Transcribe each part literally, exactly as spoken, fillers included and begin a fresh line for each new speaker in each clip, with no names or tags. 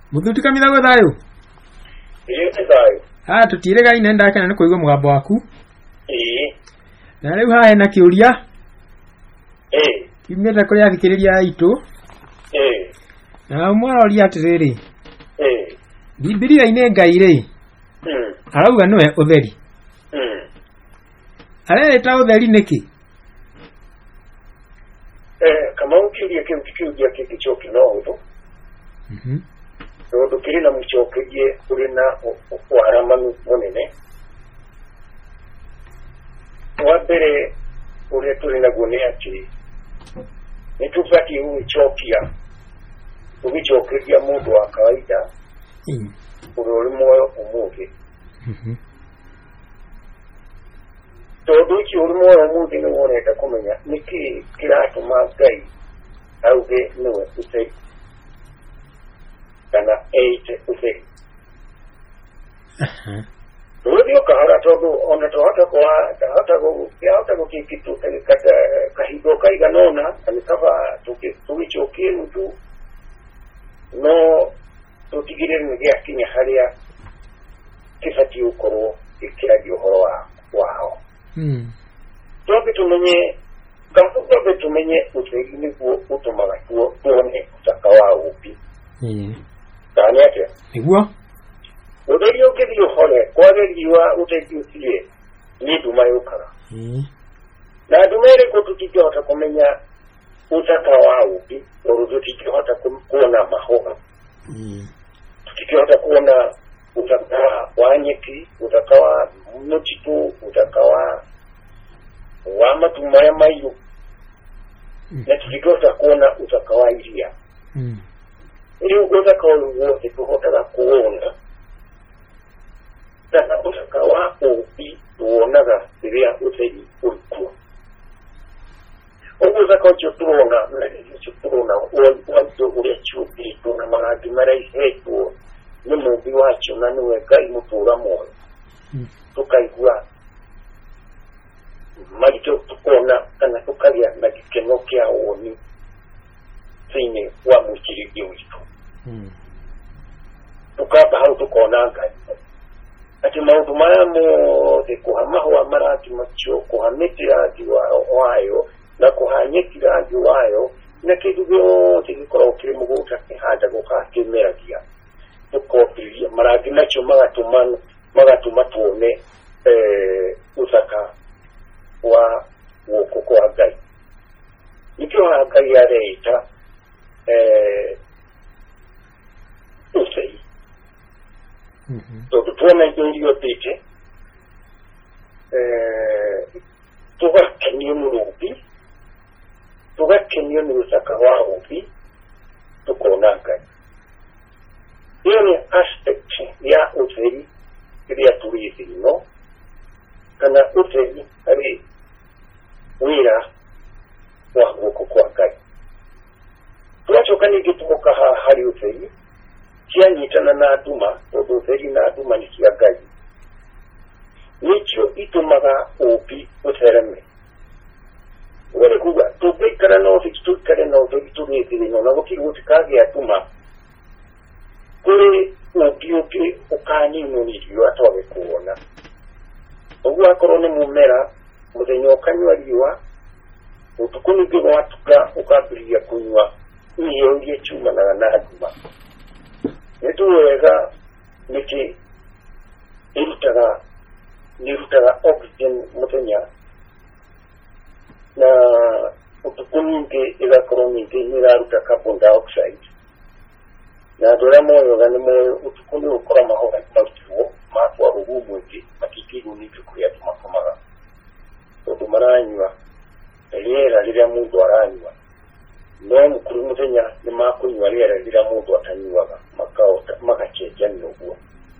Muthuti Kamila gwe thayo.
Ii thayo.
Ah tutirega ine ndakana ni kuigwa mugambo waku.
Ii.
Na riu hae na kiuria.
Eh.
Kimeta kuri athikiriria aitu.
Eh.
Na mwaroria atiriri.
Eh.
Bibilia ine Ngai ri.
Mm.
Arauga niwe utheri.
Mm.
Arereta utheri niki?
Eh, kama ukiria kintu kiuria kikichoki no uto.
Mhm.
Ndo kiri na muchokeje uri na waramanu munene. Wabere uri turi na gune ati. Nitufati uichokia. Uichokeja mundu wa kawaida.
Mm.
Uri moyo umuge.
Mhm.
Todo iki uri moyo umuge ni woneka kumenya niki kiratuma Ngai auge niwe utei. Kana eight usei.
Aha.
Rudio kahara todo ona to hata kwa hata go ya hata go kitu kata kahido kaiga nona alikava tuki tuichokie mtu no tutigire ngia kinya haria kifati ukoro ikiradio horo wao.
Mm.
Tobe tumenye kafuka be tumenye utegini ku utomaga tuo tuone utakawa upi.
Eh.
Tani ate.
Igwa?
Uderio kidio hole kwa liwa utekiutie ni dumayukara.
Eh.
Na dumere ko tukijua utakomenya utakawa upi oruzo tukijua utakuona mahoga.
Mm.
Tukijua utakuona utakawa wanyeki utakawa mnochitu utakawa wama tumaya mayu.
Mm.
Na tukijua utakuona utakawa ilia.
Mm.
Ili ugoza kwa uwote kuhotaka kuona. Tana utakawa upi uonaga siria utegi ulikuwa. Ugoza kwa chuturona, mlegi chuturona, uwanto ule chupi, tuna maragi marai hetu, nimubi wacho na niwe gai mutura moyo. Tukaigua. Malito tukona, kana tukalia na kikenokia uoni. Sine wa mukirigi witu.
Mm.
Tukaba hau tukona Ngai. Ati maundu mayamo de kuhamaho amarati macho kuhametira diwa wayo na kuhanyekira diwayo na kidu byote gikora kiri muguta kihada gukakemera kia. Tukopiri marati macho magatumana magatuma tuone eh usaka wa woko kwa Ngai. Nikyo Ngai yareita eh usei.
Mhm.
So tuona ndio pete eh tuwa kenyo nurupi tuwa kenyo nusaka wa upi tukona Ngai. Hiyo ni aspect ya usei ya turithi no kana usei ari wira wa huko kwa Ngai. Tuachokani kitumoka hali usei kianyitana na aduma odoveri na aduma ni kia Ngai. Nicho itumaga opi utereme. Wale kuga tubekara no fikitukare no fikiturithiri no nabo kirutikage atuma. Kuri opi opi ukani no niriyo atobe kuona. Ogwa korone mumera muzenyo kanywa liwa utukuni bwo watuka ukabiria kunywa niyo ndiye chuma na na aduma. Netuwega niki irutaga nirutaga oxygen mutenya na utukunike igakoronike niraruta carbon dioxide na dora moyo gani moyo utukuni ukora mahora matuo matwa rugumwe makikiru nikukuya tumakomaga odumaranywa eliera lira mundu aranywa no mukuru mutenya ni makunywa liera lira mundu atanywaga makao makacheja nogwo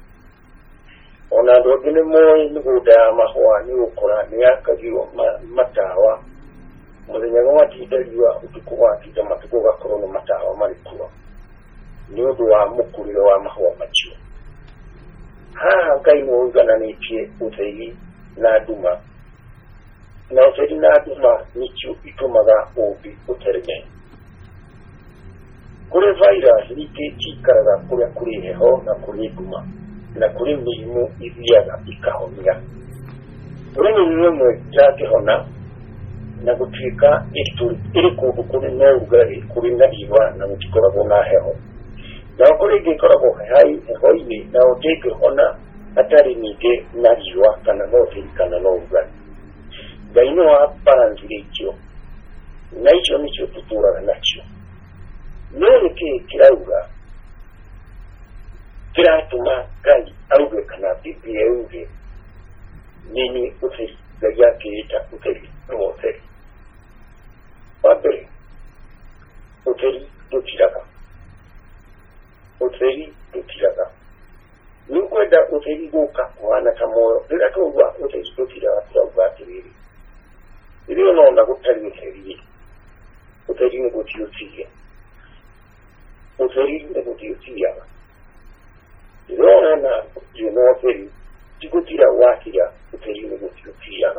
ona dogene moyi niguda mahwa ni ukora ni akagiro matawa mutenya gwati daliwa utukuwa kija matuko gakoro no matawa marikuwa ni udu wa mukuriro wa mahwa macho ha Ngai no ugana nitie uthei na duma na uthei na duma nicho itumaga obi utereme kuri virus ikikaraga kuri kuri heho na kuri guma na kuri mirimu iziyaga ikahomya kuri mirimu cyake hona na gucika iri ku kuri n'ubugari kuri ndariwa na gukora bona heho na kuri gikora go hayi heho ibi na oteke hona atari nige nariwa kana no kana no ubugari gaino aparanzire cyo naicho nicho tutura nacho none ke kiraura kiratuma kandi aruge kana bibiyeuge nini uteri gayake ita uteri uteri padre uteri tutiraga uteri tutiraga nukwenda uteri goka kwana kamoyo bila tuwa uteri tutiraga tuwa tiri ili unaona kutari uteri uteri ni kutiutia uteri ni kutiutia ili unaona juno uteri tikutira wakira uteri ni kutiutia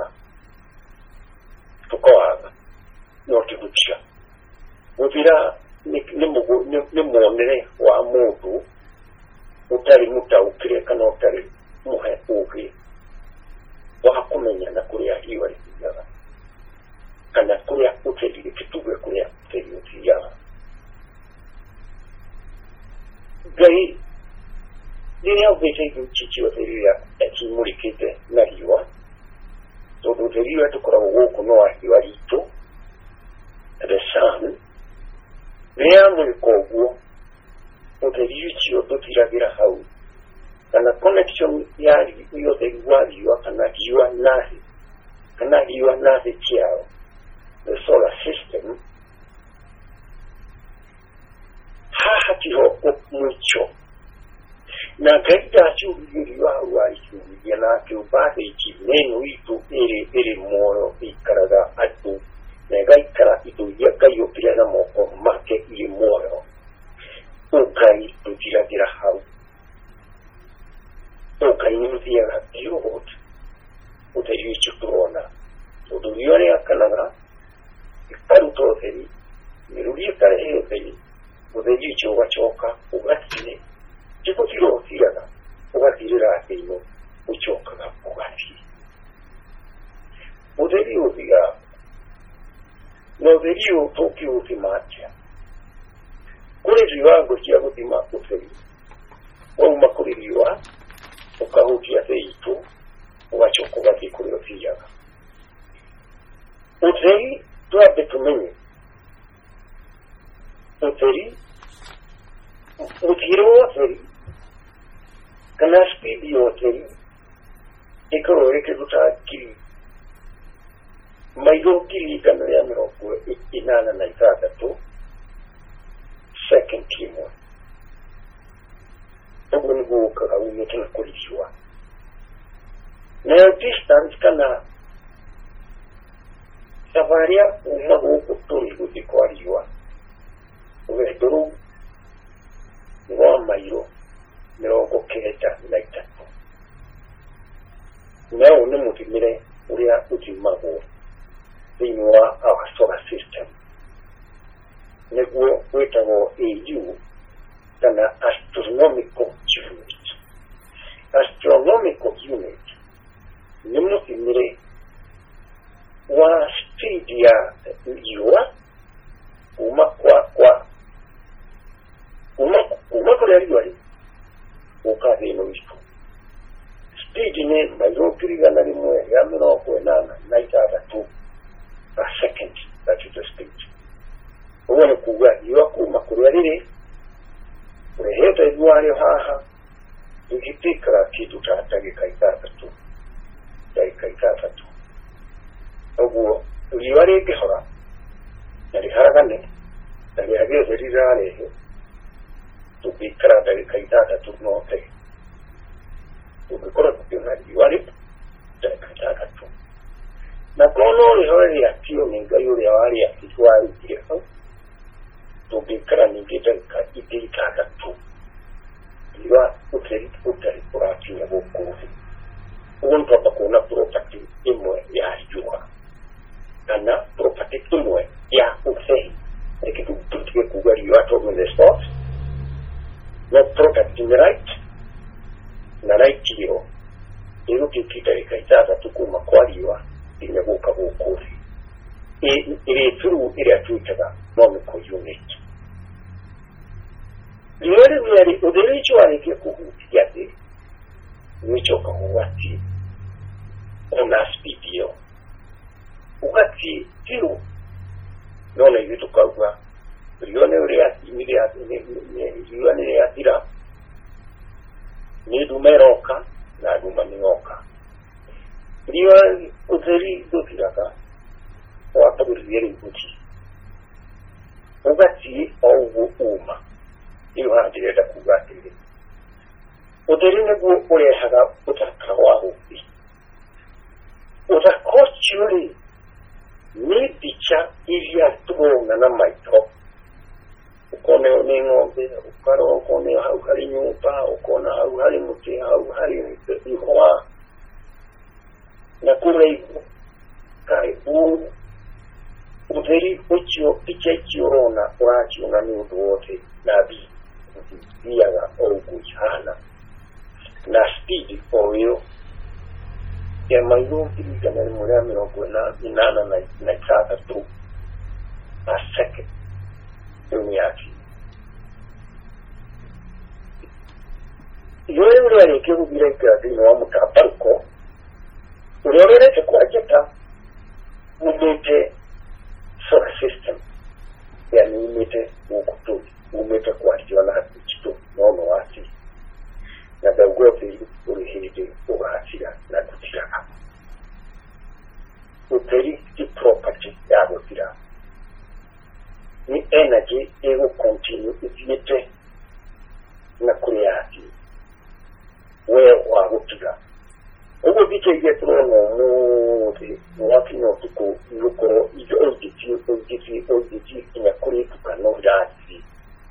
tukoaga notikutia utira ni mwonere wa mutu utari muta ukire kana utari muhe uhi wakumenya na kuria hiwa likijaga kana kuria uteri kitugwe kuria uteri utijaga gai dini au vete chichi uteri ya ekimurikite na hiwa so uteri ya tukora uwoku noa hiwa lito the sun Leamu ikoguo uteri yuchio tutiragira hau kana connection yari iyo tegwaliwa kana hiwa nahi kana hiwa nahi chiao the solar system haha tiho mucho na kaita chubiriwa wa ichu yana kubate ichi neno itu ere ere moyo ikaraga atu nega ikara itu yakayo pirana moko make i moyo ukai tutiragira hau ukai nutiya yot utayi chukrona uduyore akanaga ikaruto teri miruye kare teri udeji choga choka ugatine tipo tiro tiraga ugatirira keino uchoka ugati udeji udiga no verio toki ultimatia kule viwango vya kutima uteri au makuliliwa ukahutia teitu uwachokoga kikuliotia uteri tuabe tumenye uteri utiro uteri kana speedi uteri ikoro eke tutakiri maigo kiri kana ya mirongo inana na itandatu second kimo ubu ni gukaga wimete na kurishiwa na distance kana savaria uma guko turi gudikwariwa uveduru ngwa mairo mirongo kenda na itatu na une mutimire uria utimago in our solar system. Neguo wetago A U than an astronomical unit. Astronomical unit. Nemo imre wa speedia yua uma kwa kwa uma uma kwa yari ukade no isto. Speed ne mayo kirigana rimwe ya mirongo inana na itandatu a second, that is the speed. Uwane kuwa yiwa kuma kurwarire ureheta idwari haha igitikara kitu tatage kaikatatu dai kaikatatu ubu yiwari gehora nari haragane nari ageze rizare tubikara dai kaikatatu no te tubikora kupima yiwari dai kaikatatu na kono lihori ya kiyo ningayo ya wari ya kitwari kiyo tubikara ningita ikitaka tu liwa uteri uteri kurati ya bokufi unto bakuna property imwe ya jua kana property imwe ya uteri ekitu tutike kugari watu mwenesto product in right na right hiyo ero kikita ikaitaza tukuma kwaliwa inyabuka bukuri iri through iri atwitaga molecule unit liwere byari udericho areke kuhutia de nicho kahuwati ona speed yo ugati tiro none yitu kagwa lione uri ati miri ati lione uri atira ni dumeroka na dumanioka liwa uderi dotiraka wapa guriyeri uti ugati owu uma iyo handireda kugatire uderi nebo urehaga utaka waho utakochuri ni picha ilia tubonga na maito ukone ni ngombe ukaro ukone hau hari nyumba ukona hau hari muti hau hari ihwa na kureibu karibu uderi uchiyo picha ichiorona urachiona ni uduote nabi biyaga oguchana na speed oyo ya mayo kiliga na mura mirongo na inana na na tata tu a second yaki yoyo uri ke ubire ka dino mutaparko urorere te kwajeta umete solar system yani umete ukutu umete kwajwa na kitu nono wasi na dagote uri hidi ugasira na kutira uteri ki property ya kutira ni energy ego continue ipite na kuriati we wa kutira ugo bike yetro no muti wati no tuko yukoro ijo ojiti ojiti ojiti ina kuri tukano dati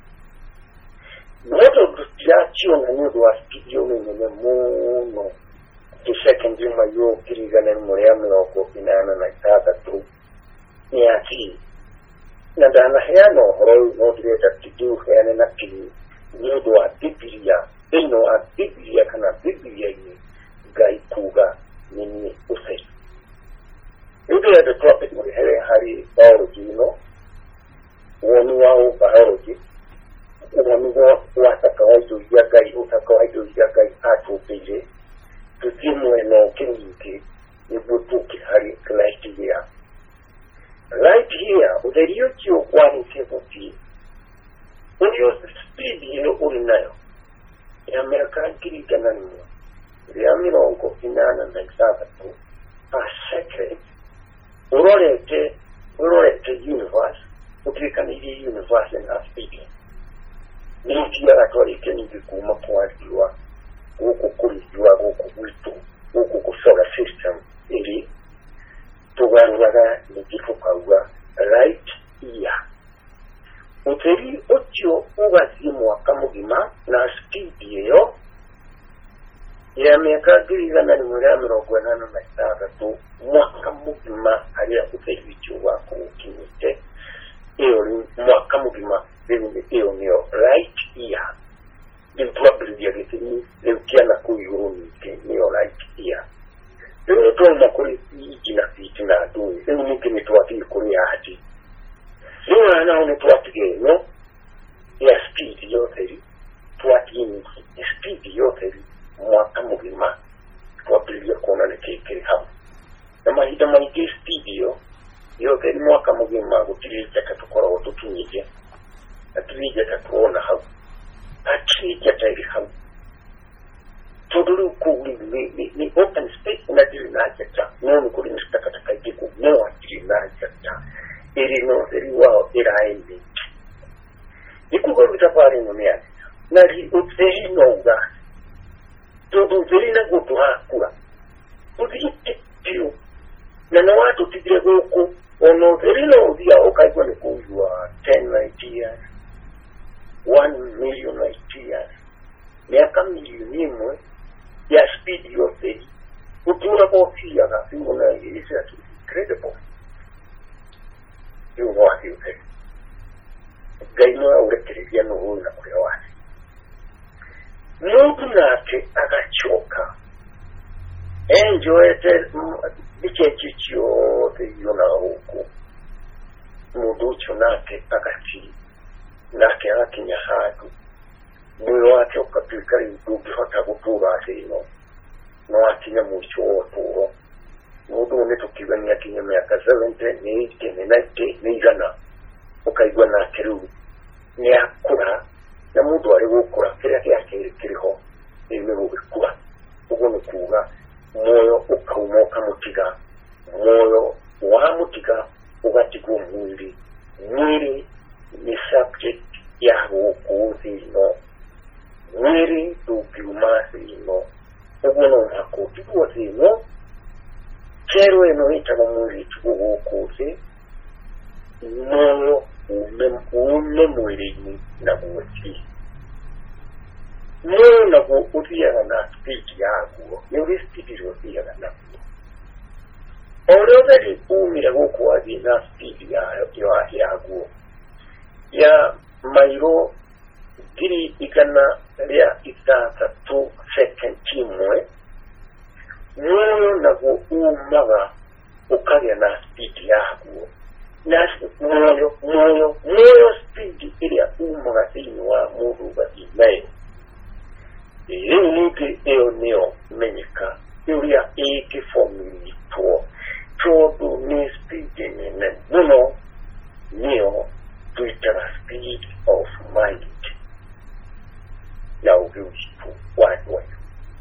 Noto gutiacio na nudo a studio mene mono the second room ayo kirigana murea mloko inana na tata tu ni ati na dana hano horo no direta tidu hene na kili nudo a bibilia ino a bibilia kana bibilia ni gai kuga nini usai yudo ya the topic mo hele hari biology no wonu wao biology unanuwa wataka waido yagai utaka waido yagai ato pele tutimwe no kingi nibutuki hari right here right here uderiyo kio kwani seventy uliyo speed yelo ulinayo ya Amerika kiri kanani ya mirongo inana na isaba tu a second urorete urorete universe utikana ili universe na speed Niki ya ratori keni kikuma kuwadiwa huku kulijua huku witu huku kusola system ili tugaruwaga nikifuka uwa right here uteri otio ugazimu wakamugima na speed yeyo ya miaka giriga na nimura mirongo nano na itandatu mwaka mugima aria uteri wichu wako ukinite iyo ni mwaka mugima iyo niyo right here probably ya gitini leukiana kuyuruni niyo right here iyo tuwa kuri ijina fitina adui iyo niki nituwati kuri hati iyo ana unituwati no ya speed yote tuwati ni speed yote mwaka mugima probably ya kona nekekeri hamu na mahida mahidi speed yo yote ni mwaka mugima kutirija katukora watutunyije atrija takuona hau atrija tairi hau tuduru kuli ni ni open space na dili na jata nono kuli nistaka takaidiku no atili na jata ili no zeri wao iraende nikugo vitapari nomea na ri utzeri nonga tudu zeri na gutu hakura uzite tiyo na na watu tigire huku ono zeri no udia okaigwa ni kujua ten light years one million light years miaka milioni imwe ya speed yote utura kofia na fingo na is incredible you know what you say gaino ya urekereja no una kwa wasi muntu nate agachoka enjoyete bichechi chiyote yona huku muducho nate agati nake akinya hatu moyo wake ukatwika indugi hata gutura sino no akinya mucho oturo mudu ne tukibanya kinya miaka seventy ni eighty ni ninety ni igana ukaigwa na kiru ni akura na mudu ari gukura kira kyake kiriho ime gukura ugo ni kuga moyo ukaumoka mutiga moyo wa mutiga ugatigwa mwili mwili ni subject ya hukuzi no mwili tukiumasi no ugo no hakuti kuzi no kero eno ita mwili tukuhukuzi moyo ume ume mwili na mwili moyo na kuutia na speed yaguo ni speed yotia na already umira gukwa di na speed ya ya yaguo ya mairo giri ikana ya itata two second timwe moyo na kuumaga ukaria na speed yaguo na moyo moyo moyo speed ile umaga inwa mudu bainayo iyo niki iyo niyo menyeka iyo eke formula to todo ni speed ni no niyo tuitara speed of mind ya ujuzi wide wide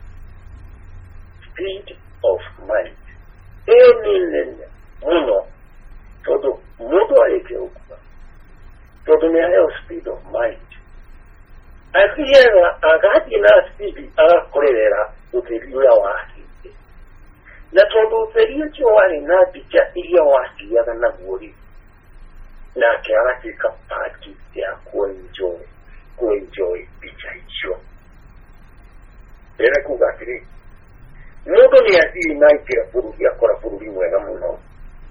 speed of mind iyo ni nene no todo modo eke okuba todo ni ayo speed of mind akiyera agati na speed agakorera uteriya wasi na todo uteriya chiwani na picha iya wasi ya na gori na kiasi kapati ya kuenjoy kuenjoy picha hiyo era kugatiri modo ni ati na ikira puru ya kora puru limwega muno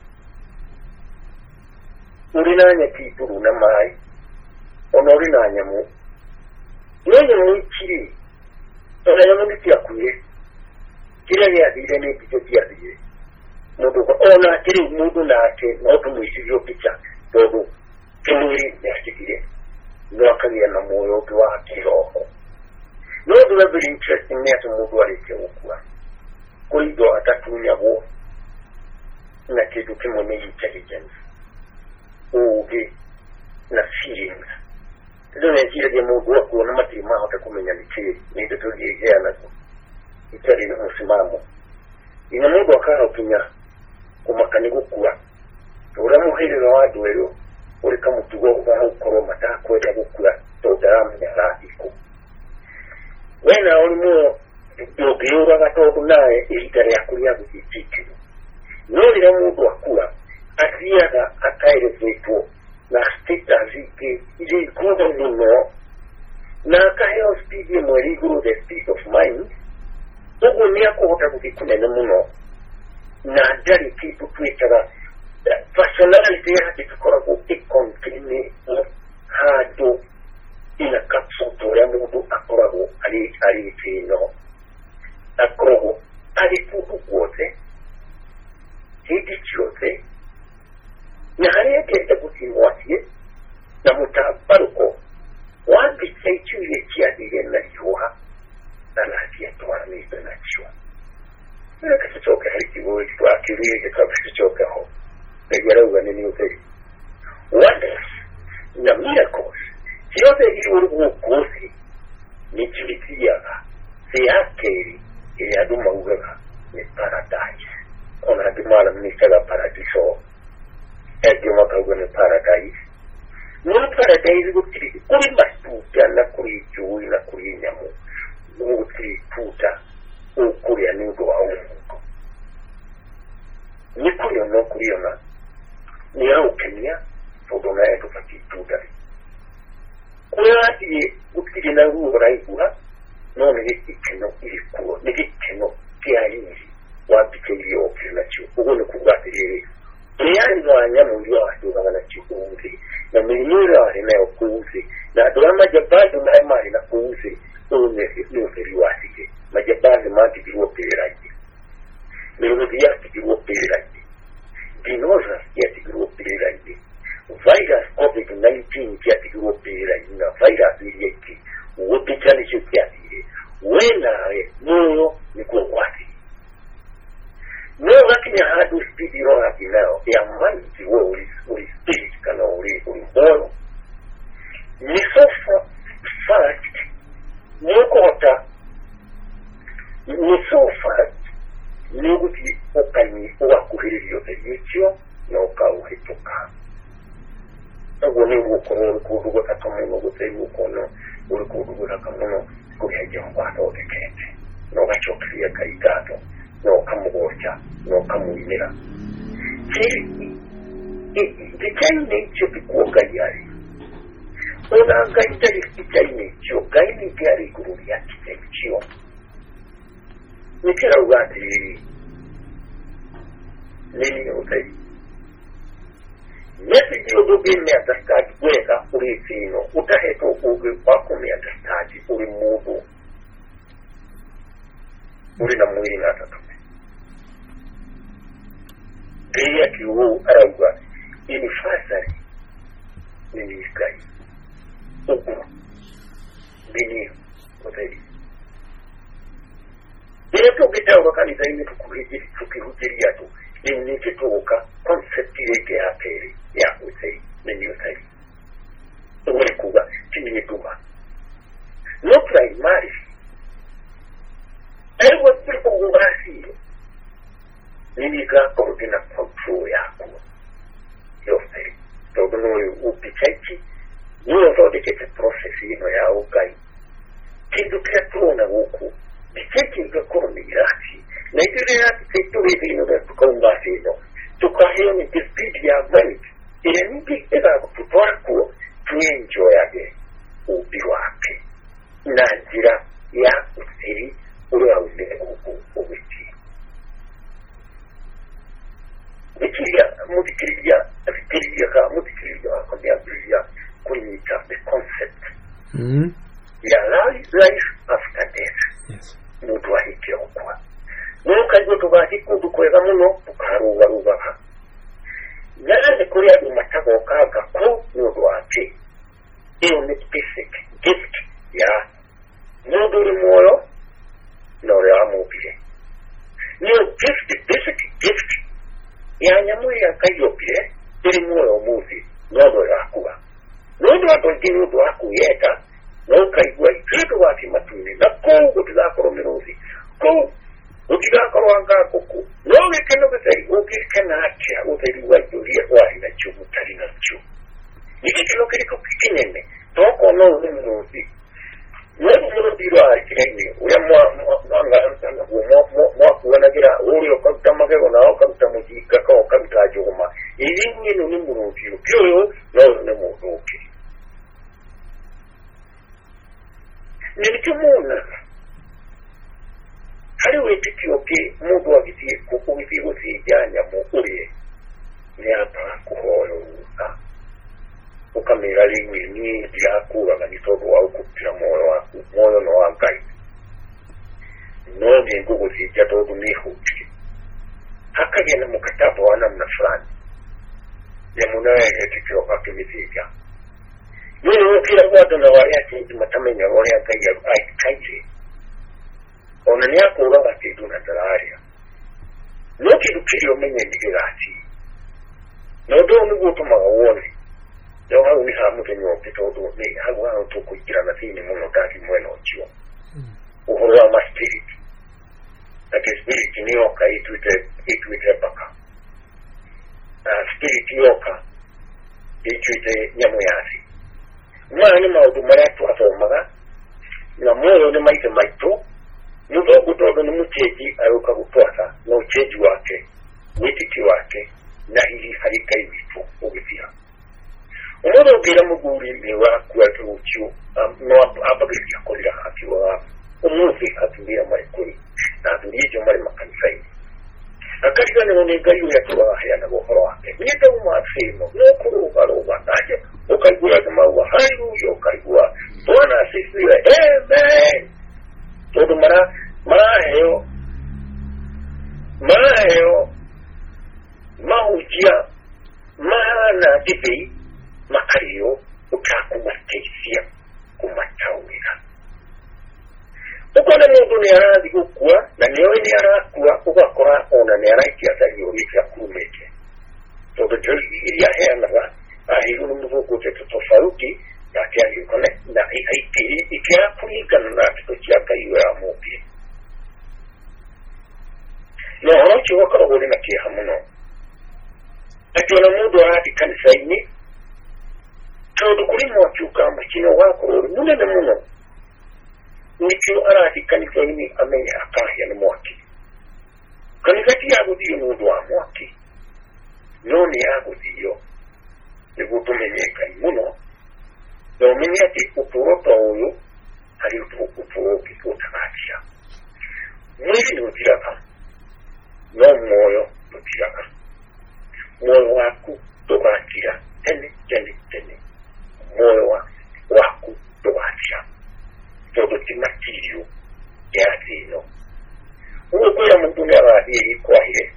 urinanya kituru na mai onorinanya mu yeye mwikiri ona yamundi yakuye kile ya dile ni picho ya dile mudu ko ona kile mudu na ke no tumwisivyo picha todo kimuri ya kile no akali na moyo kwa kiroho no do very interesting net mudu alike ukwa kuido atatunya bo na kitu kimo ni intelligence uge na feelings ndio kile je mudu wako na matima hata kumenya nikie ni ndio yeye na itari na msimamo ina mudu akana ukinya kumakani gukura ura muhirira wadu rero uri kamutugo uba ukoro mata kwenda gukura to daram ya rafiko wena uri mu dobiura gatoto naye itari yakuria gukitiki nori na mudu akura akiyaga akaire zetu na stita zike ili kundo nino na kayo speed ya mwerigu the speed of mind ugu niya kuhota kukikunene muno na jari kitu kwitaga personality ya kitukora ku ikonkini hado ina kapsuto ya mudu akorago ali ali tino akorago ali putu kwote hidi chiyote na hariya kete kutimwatie na mutabaruko wabi seichu ye chiadire na yuha na latia tuwa nisa na chua nila kasichoke haliki uwe kwa kirie kika kasichoke ho negwara uwa nini uteri wonders na miracles siyote ili urugu kusi ni chilitiaga siyakeri ili aduma uwega ni paradise ona adumala mnisaga paradiso edi makago ni paradise ni paradise gutiri kuri masuta na kuri jui na kuri nyamu gutiri puta ukuri ya nudo wa ungu ni kuri ono kuri ona ni au kenya fodona edo pati puta kuri ati gutiri na ugo raigura no ni ikeno ilikuwa ni ikeno kia inzi wapike ili okiri na chiu ugo ni kugatiri yani mwanya mwili wa duga na chikuuzi na milimura wale na kuuzi na dola majabadu na emari na kuuzi une ukichali chukiani wena moyo ni kwa wati no lakini hadu speed ro hapi leo ya manzi wo uli uli speed kana uli uli moyo ni so fast nuko hata ni so fast nuguti okani uwa kuhiriyo eyicho na ukauhituka ugo ni ukoro kudugo takamuno guteri ukono uri kudugo takamuno kuyaje mbata odekete no gachokriya kaigato no kamugocha no kamuinira kiri ikikaine cyo bikuoga yari ona gaitari ikikaine cyo gaini gari guru ya kitechio nikira ugati nini utai nesi dio dubi me atastaji kweka uri fino utaheto uge wako me atastaji uri mudu uri na mwili na atatume gaya kiwo arauga ini fasari nini iskai ugu bini utai yeto kita wakani zaini tukuhijiri tukihujiria tu ini kituoka konsepti yake ya peri ya usai nini usai uwe kuga chini yetuma no primary ewa tripo umbasi nini ka korodina control yako yosai todo no upichachi niyo zote kete process ino ya ukai kindu ketuna huku bicheki ngakoro mirati na ile ya kitu hivi ino da kumbasi ino tukahio ni speed ya vent ile niki eda kutoa kuo tuenjoy yake ubi wake na njira ya usiri ule auzile huku ubiti bikiria mudikiria bikiria ka mudikiria kwa bikiria kunyita the concept
mm
ya life after death
yes
mudu wahike okwa nuka hiyo tubati kudukwega muno ukaruga ruga yale kuri adu matako kaga ko nudu wake iyo ni basic gift ya nudu moyo no ya mobile niyo gift basic gift ya nyamu ya kayo pie ili moyo muzi nudu ya kuwa nudu watu nudu waku yeka nuka igwa ikidu wati matuni na kongo tila koromirozi ko ukiga korwanga kuku noge keno besai uki kana acha utari wa duria wa ina chumu tarina chu ikikilo kiriko kikinene toko no nuzi no no dirwa kirene uya mwa mwa anga mwa mwa kuona gira uri okamage ona okamtamuji kaka okamtajuma ilingi no ni muruti kyo no no muruti nilikimuna hari wetikio ke mudu wagiti kukubithi gusijanya mukuriye ni apa kuhoyo uka ukamira ringi ni yakura na nitodo wa ukutira moyo waku moyo no wangai no ni ngugu sija todo ni huchi hakagena mukataba wa namna fulani ya munaye etikio kakimithija yeye kila watu na wale ati matamenya wale akaya ai kaje ona ni akura bati duna dalaria no kidukirio menye ndigirati no do ni gutuma wone yo ha ni ha mutenyo pitodo ni ha wa to kugira na fini muno kati mweno chio uhoro wa ma spirit ati spirit ni oka itwite itwite paka na spirit yoka itwite nyamuyasi mwana maudu maratu asomaga na moyo ni maite maito nuko kutoka ni mcheji ayoka kutoka na ucheji wake witiki wake na hili harika hivitu ugitia umodo bila muguri ni wa kuweka uchio no abagiri yakolira hakiwa umuzi atumbia marikuri na atumbia mari makanisai akariga ni nonengayo yatuwa hayana bohoro wake nita umafino no kuruga ruga naje ukaigura kama wa haleluya ukaigura bwana asifiwe amen todo mara marayo marayo maujia maana dibi makario utakumatesia kumatawira ukona mundu ni arathi gukua na niyo ni arakua ugakora ona ni araikia thari urikira kumete tondu ndio iria heanaga ahiru muvuko tetu tofauti na kiasi kone na ikiri ikia kulingana na kitu cha kaiwe ya mupi no hochi wakara wole na kia hamuno akiona mundu arathi kanisa-ini tondu kuri mwakiuka mukino wako munene muno nikyo arathi kanisa-ini amenye akahia ni mwaki kanisa ti yaguthiyo mundu wa mwaki no ni yaguthiyo niguo tumenyeka muno no menye ati uturoto uyu hari uturoki utakatia mwili ni utiraga no moyo utiraga moyo waku tukatia tene tene tene moyo waku tukatia todo timatirio ya zino uwe kwa mtu ni arathi kwa hile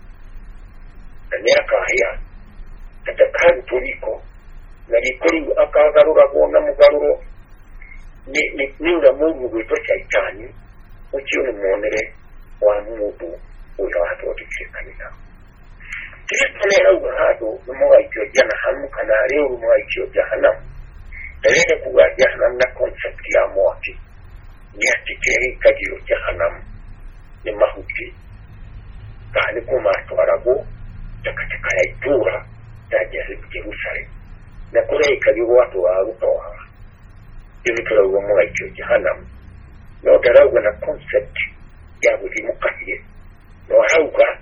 ni akahia atakari tuliko na likori akagarura bona mugaruro ni ni ninga mungu gwito chaitani uchi ni muonere wa mungu uyo watu wakikanisa kristo ne au hado mwa ikyo jana hamu kana leo mwa ikyo jahannam eleke kuwa jahannam na concept ya mwaki ni atikeri kajiro jahannam ni mahuti kani kuma twarago takataka ya itura ya Jerusalem na kule ikajiro watu wa utoa ili kila uwa mwa ikyo jahannam na utarago na concept ya buzimukahiye na hauka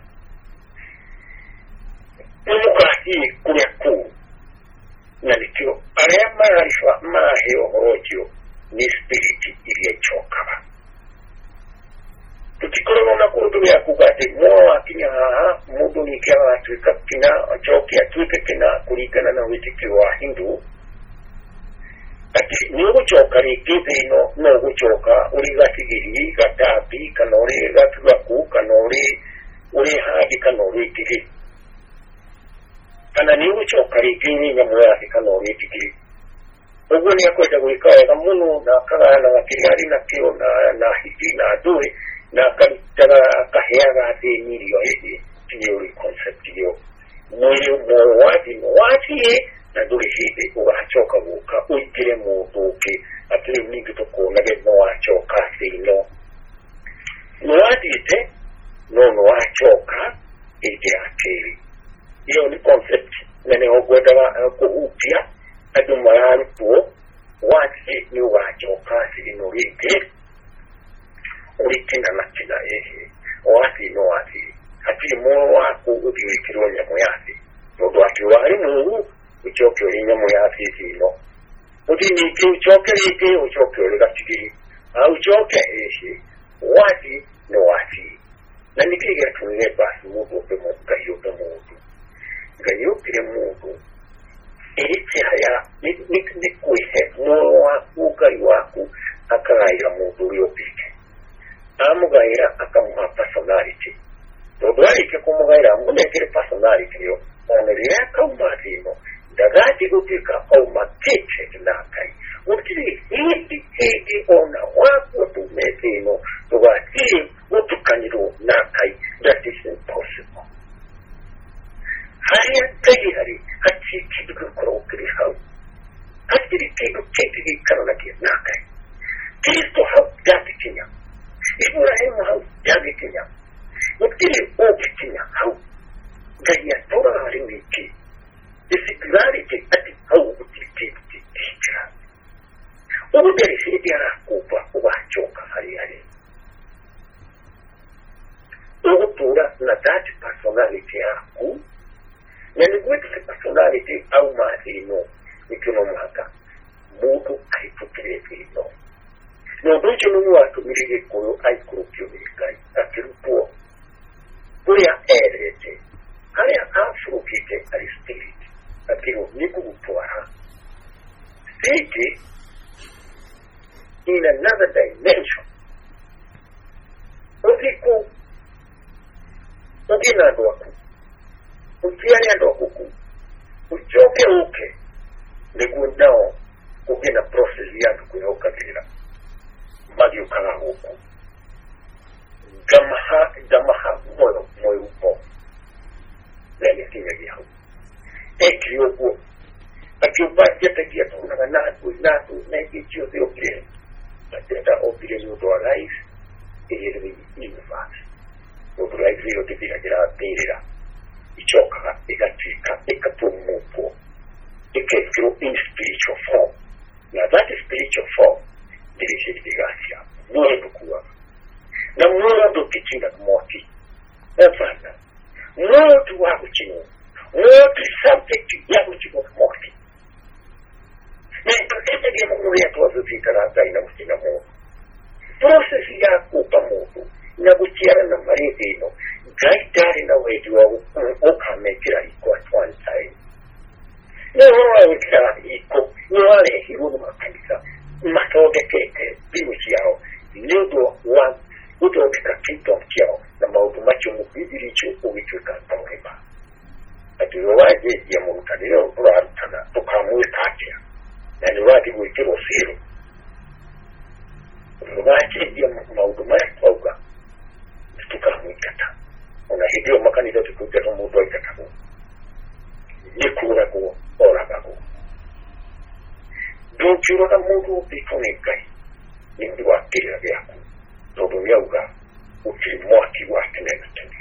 umukahiye kule kuu na nikyo area maarifa maheo horojo ni spiriti iliyechoka tukikoro na kurudu ya kugate mwa kinya haha mudu ni kia atuika kina achoki atuika kina kulikana na witiki wa Hindu ati ni uchoka ni kizi no no uchoka uri gatigiri gatapi kanore gatugaku kanore uri haji kanore kiri kana ni uchoka rigini nyamuya kanore kiri ubwo ni akwenda gwikaya muno na kagana na kirari na kiro na na hiti na dure na kalitara kaheaga ati nilio hidi theory concept yo moyo mwati mwati na dure hidi uwachoka buka uitire mutuke atire ningi tokona ge mwachoka sino mwati ite no no wachoka ite akili iyo ni concept nene ogweda kuhupia adumara tuo wati ni wachoka sino ite ulitinda na kina ehe wati no wati ati mo wako udiwikiro nyamo yati ndo wati wali mungu uchoke nyamo yati sino udi ni ki uchoke ite uchoke ligachikiri au uchoke ehe wati no wati na nikiga tunye basi mungu pe mungu kayo pe mungu kayo pe mungu iti haya ni ni ni kuihe mo wako kayo wako akaya mungu yopike amugaira akamuha personality dodwari ke kumugaira munekere personality yo onerira akaumazimo dagati gutika au mateche nakai ukiri hiti hiti ona wako tumezino tuwatiri utukaniro nakai that is impossible haya tayari hati kiduku kurokiri hau hati kiduku kiduku karolaki nakai kristo hau dati kinya Ibrahim hau yagi kinya mukiri oki kinya hau gaya tora haringiki isiglarity ati hau utiki utiki ubuderi sidiara kupa ubachoka hari hari ubutura na that personality yaku yani gwete personality au maadino nikino mwaka mutu aipukire vino no doje no watu mirige koyo ai kurupyo mirikai akirupo kuya erete haya afro kite ari spirit akiru niku utwara state in another dimension ukiku ukina ndoku ukianya ndoku uchoke uke niku nao ukina process yangu kuyoka bila magi yukana huku gamaha gamaha moyo moyo upo nani kinyagia huku ekrio huku akiuba jeta kia tunanga natu natu negi chio de opire jeta opire ni uto life ere de infax uto life rio te tira kira terera ichoka ikatika ikapumupo ikefiro in spiritual form. Now that is spiritual form dirishirigasia moyo tukua na moyo ndo kichinga mwaki nafanya moyo tu wako chini moyo tu subject ya kuchiko mwaki na ikakete ya mungu ya tuwazo zikarata ina msina moyo process ya kupa moyo na kuchiara na marete ino gaitari na wetu wa ukamekira iko at one time no wikira iko wale hirudu makanisa matoke keke bimuchi yao nudo wa uto kika kingdom kiao na maudu macho mubidiricho uwichuka taweba ati waje ya murutaniro urarutana tukamwe katia na ni wadi wikiro siro waje ya maudu macho tawga tukamwe kata unahidio makanisa tukuja tumudu wa ikatabu nikura kuwa ora bago Dukiro na mungu bikunekai nindi wakirira byaku todo myauga ukiri mwaki wakenega tene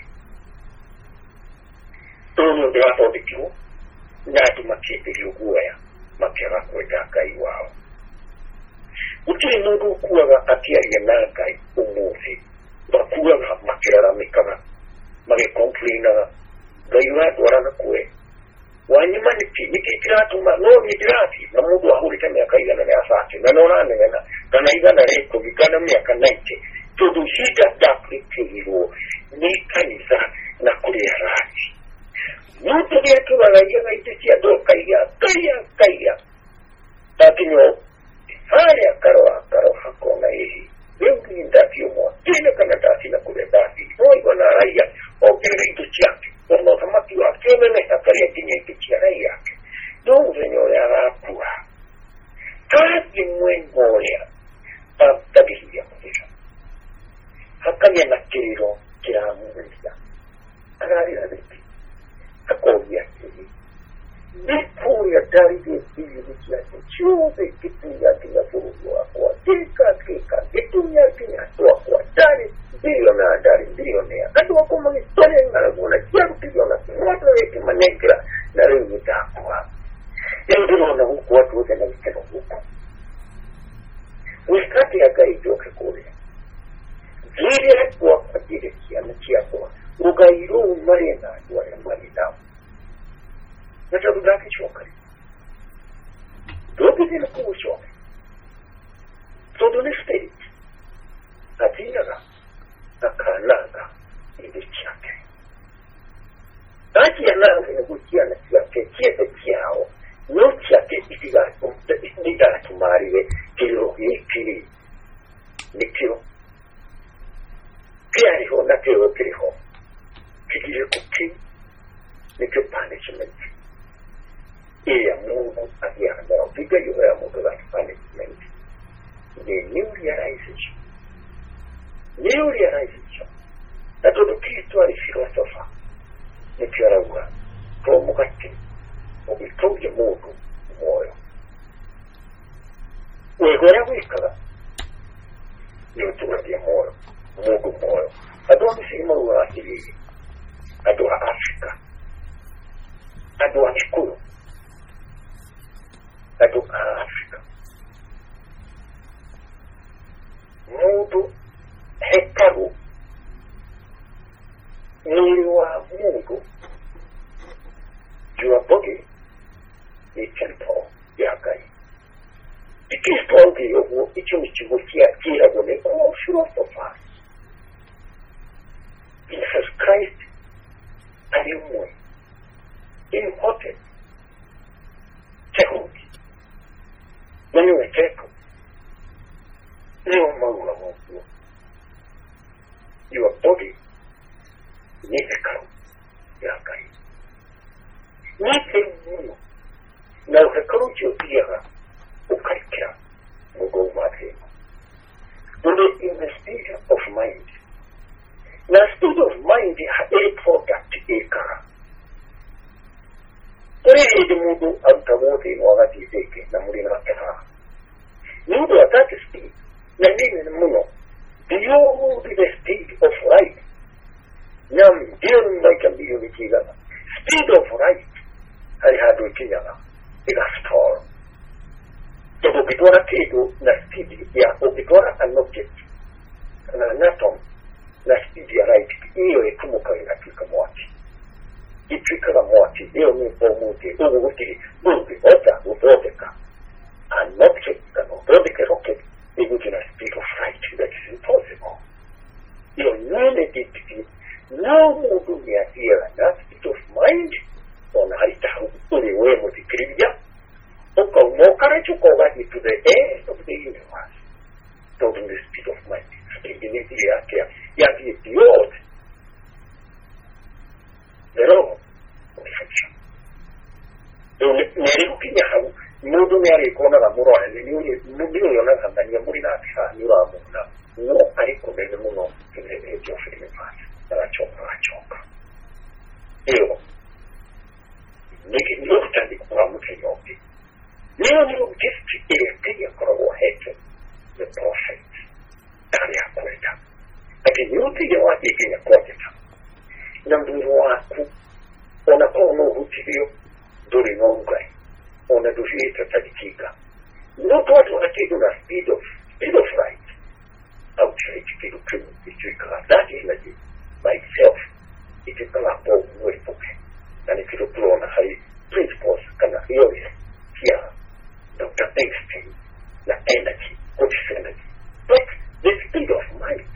todo byato bikiro nati makibiri uguya makera kwenda kai wao ukiri mungu kuwa atia yenakai umuzi bakuwa makera mikana mage komplina gaiwa dwarana kwe wanyuma niki niki kiratuma no nidirafi na mungu ahurika miaka igana na asati na nona nena kana igana reko bikana miaka ninety tudushita daklikiro ni kanisa na kulia rati mutu yetu walajenga itesia do kaya kaya kaya takinyo haya karo karo hakona hii wengi ndakio mwa tena kana tasi na kulia dati hoi wana raya okere ituchiaki Ono samaki wa kene me akaria kinye kichira yake. Ndio zenyo ya rapua. Kazi mwengo ya tabihia kufisha. Hakalia na kiriro kila mwenzia. Agari na vipi. Hakolia kiri. Bipu ya dari ya kiri ya kichuze kitu ya kina furugu wakua. Tika kika kitu ya kina tuwa kwa dari. Bilionea dari bilionea kati wako mwanistone ngalaguna kia kupigiona watu weki manekira na ringi takua yendiro na huku watu wote na wikeno huku wikati ya gai joke kule jiri ya kuwa kwa jiri kia na kia kuwa ugairu umari na juwa ya mari nao na jabu daki chokari dobi zina kuwa chokari so do ni spirit atina ga akananga ibichake ati yananga inagutia na chake chete chao no chake ikiga nida tumariwe kilo hiki nikio pia ni hona kilo kilo kile kuki nikio punishment iya mungu akianda upiga yoya mungu la punishment ni new realization new realization na todo Kristo alifilosofa ni kiaraua kwa mukati ubitoje mungu moyo wegora wikala ni utuwadia moyo mungu moyo adwa msima wa hili adwa Afrika adwa Kikuyu adwa Afrika mungu hekaru mwili wa mungu your body ni temple ya gai ikistoki yogo icho michigusia kira gone kwa philosopher Jesus Christ alimwe important tehudi mwenye teko leo maula mungu your body ni hekaru ya gai nike mungu na hekaru chio pia ukarikira mungu umatema unde in the state of mind. Na state of mind a product ekara. Ore edi mudu antamote wakati zeke na mulina wakera. Mudu wakati state na nini muno. Beyond the state of right. Nam diyo maika biyo nikiga. State of right. Hari hadu ikinyana. Ila store. Tobo bitwara kitu na state ya obitwara an object. Na anatom na state ya right. Iyo ekumuka inafika mwati. Ifika la mwati. Iyo ni pomute. Ugu uti. Ugu ota utodeka. An object kan utodeka rocket. Igu jina state of right. That is impossible. Iyo nene ditiki. No mudu ni atira na state of mind. Ona haritahu. Ule wemo dikribia. Oka umokare chukoga to the end of the universe. Told the state of mind. Speaking in the air. Yaki beyond the law of fiction. Neriku kinyahu. Mudu ni alikona la muro. Mudu yona kandania murina atisa. Nura amuna. No alikone de muno. To the edge of the universe. Rachoka, rachoka. Iyo. Niki nukutandi kwa muke yoki. Niyo niyo gifti ile piya kwa waheto. The prophet. Tali ya kweta. Lakini yote ya wati ikinya kweta. Na mburu waku. Ona kono hutiyo. Duri nongai. Ona dushi itatajika. Not what watiyo na speed of, speed of right. Outside speed of criminal. That is legit. By itself, it is a lot of way for me. And if you blow on a high principles, can I hear it? Here, Doctor Einstein, the energy, what is energy? But the speed of mind,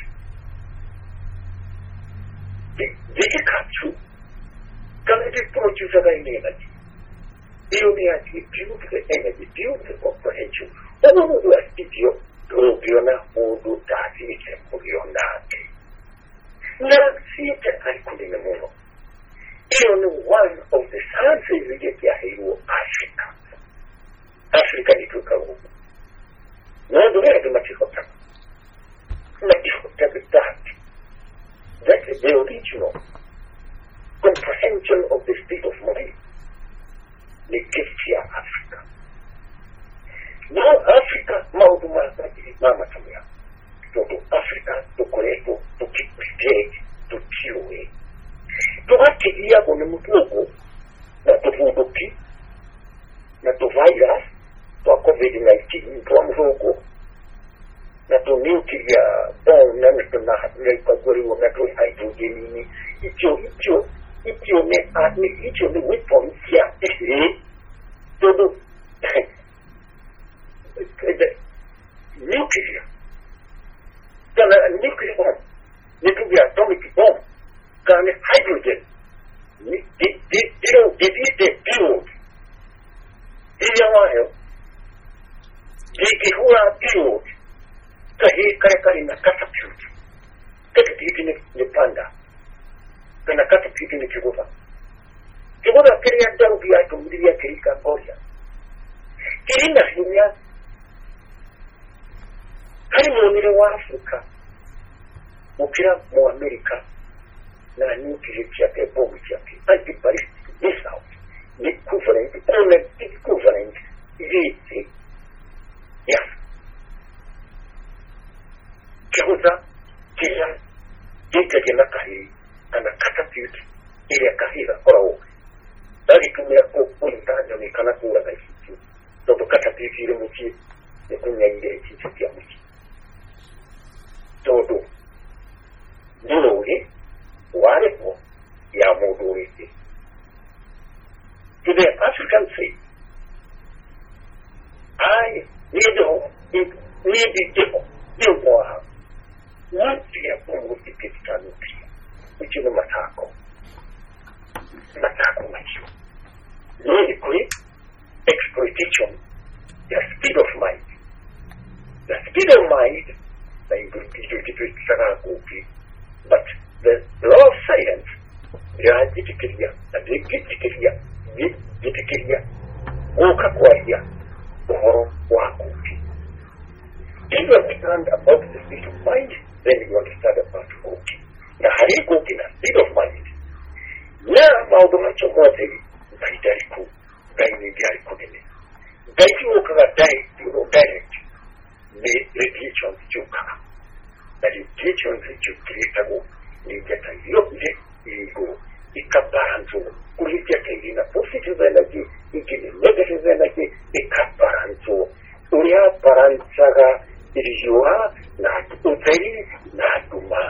the Vikatsu, can it produce a energy? Beauty, beautiful energy, beautiful comprehension. All of the video, Rubiona, Odu, Dati, and Pugionati. Now, see that I could in the mono. Even one of the sons is the Yahiru Africa. Africa ni tukau. No, the way the Machikota. Machikota is that. That is the original comprehension of the state of mind. The Kistia Africa. Now, Africa, Mauduma, Mama Tamia. To Africa, to Koreto, to keep straight, to Chile. To Akidia on the Mutugo, not to Vudoki, not to virus, to a COVID nineteen, to Amrogo, not to nuclear bomb, not to Nahagori, not to hydrogen, Icho, Icho, Icho, Icho, the weapon, yeah, to the nuclear. Can a nuclear bomb, nuclear atomic bomb, can hydrogen, they don't defeat the build. Iyawayo, Gikihura build, Kahi Karakarina catapult, catapult in the panda, and a catapult in the Chibuva. Chibuva Kiria Dambia to Miria Kirika Boya. Kirina Hinia. Harimo wa Afrika mukira mu Amerika na nuclear chake bomb chake anti-ballistic missile the equivalent only equivalent is yes kihuza kila dita jina kahiri ana catapult ile kahira kwao bali tumia kupunta ni kana kula kaisi to catapult ile mchi ni kunya ile kitu ya mchi todo dulori walepo ya modorite to the African say I need it need it demo demo ha wati ya pongo tikita nuki which is matako matako macho really quick exploitation the speed of mind the speed of mind but the law of science, there are difficulties, and the difficulties, difficulties, Oka Kwaya, or Wakuti. If you understand about the state of mind, then you understand about cooking. Now, how you cook in a state of mind? Now, about the much of what they very cool, very very cool in it. They do look at that, you know, direct. The religion to come. That is, religion to create a go. You get a yoke, you go. You come back to in a positive energy, you get a negative energy, you come back to Uria Paransaga. Irijua na uteri na duma.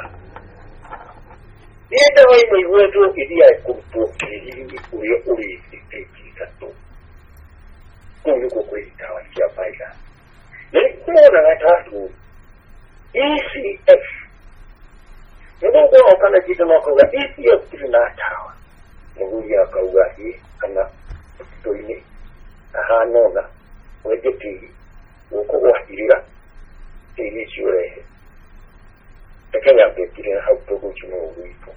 Yenda wa ime uwezo ilia kumpokiri uyo uri ikiki sato. Kuni kukwe itawa kia baila. Nani kumona na tatu E C F. Nebo kwa wakana jita mwakauga E C F kiri na atawa. Mwuri ya kauga hii kana toine. Aha nona. Wege tiri. Woko wahirira. Ini sure. Takanya betire how to go to know weeko.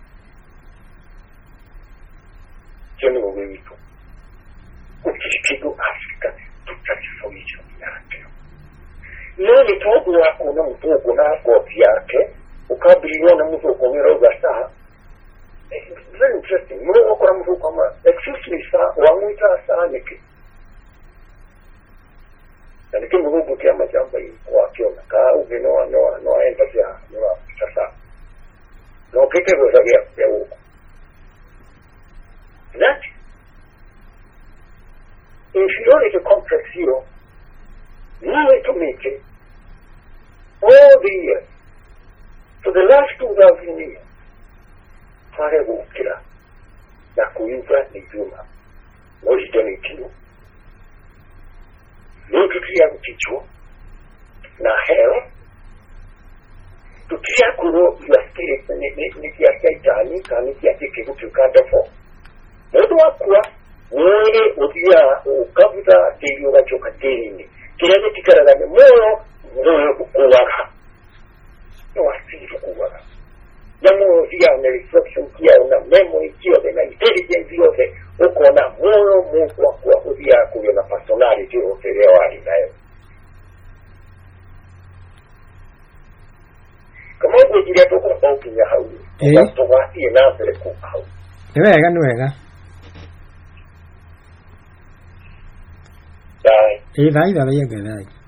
General weeko. Ukishikiko Africa to touch for each other. No ni togo wako na mtogo na kopi yake. Ukabiliona mtu komera ugasa. Very interesting. Mro wako na mtu kama excuse me sa wangwita sa niki. Na nikimu Mungu kia majamba hii kwa kiona. Kaa uvi noa noa noa enda kia noa sasa. Noa kike goza kia ya uko. That inferiority complex here needed to make it all the years for the last two thousand years. Fare ukira na kuiva ni juma. Mojitani kino. Nutukia kukichwa na hewa tukia kuro ya spirit ni kia kaitani kani kia kikiku tukandafo mudu wakua mwere udia ukabuta tiyo gachoka tini kirene tikaragane moyo moyo kukuwaka nwasiri kukuwaka na moyo kia na reflection kia una memory kia na intelligence yote uko na moyo mungu wakua udia kuyo na personality yote leo hali na yo kama uko jiria toko pauki ya hau ukatoka iye nazele kuka hau
niwega niwega
dai
ii thai thai thai